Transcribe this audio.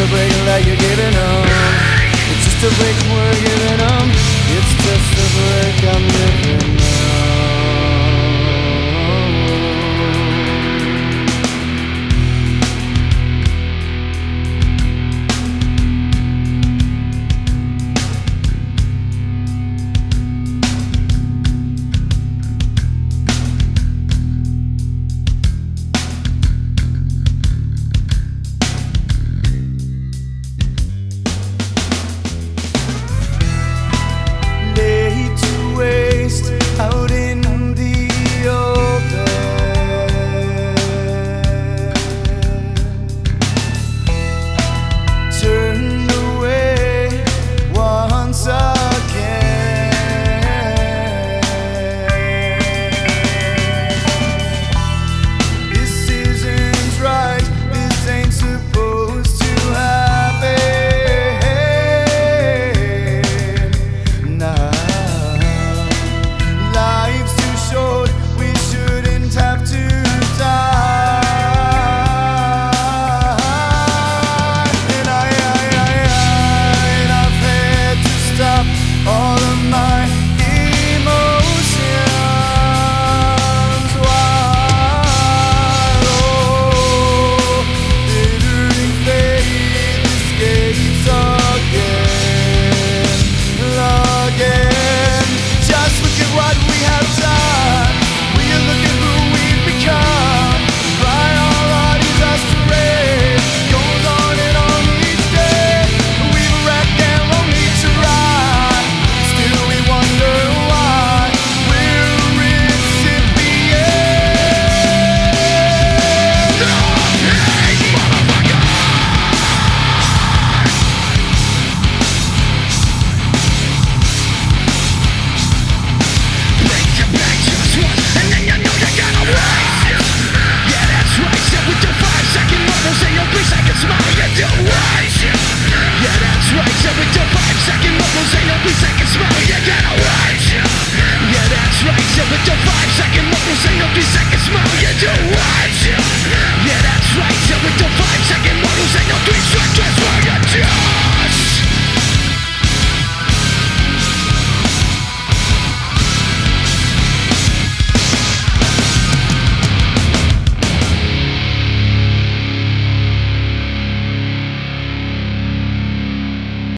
a break like you're giving them. It's just a break we're giving them. It's just a break I'm giving them. Out in the open, turned away once again. This isn't right, this ain't supposed to happen. Nah. Life's too short, we shouldn't have to die. And I've had to stop all of my emotions. While bittering fate escapes again. Just look at what we have done. We look at who we've become. By our heart is us to raise. Goes on and on each day. We've wrecked and only to ride. Still we wonder why we're recipients. Hey, motherfucker! Yeah, that's right, so with your 5-second mumbles ain't no 3 second smile, you do